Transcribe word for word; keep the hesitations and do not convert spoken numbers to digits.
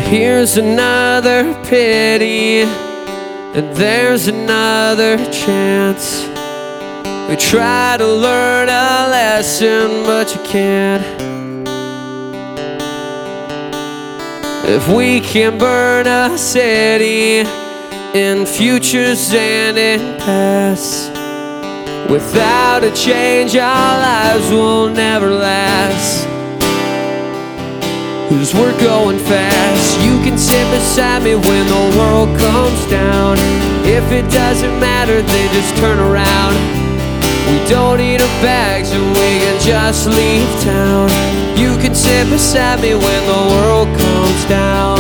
Here's another pity, and there's another chance. We try to learn a lesson, but you can't. If we can burn a city in futures and in past, without a change our lives will never last. 'Cause we're going fast. You can sit beside me when the world comes down. If it doesn't matter, then just turn around. We don't need our bags and we can just leave town. You can sit beside me when the world comes down.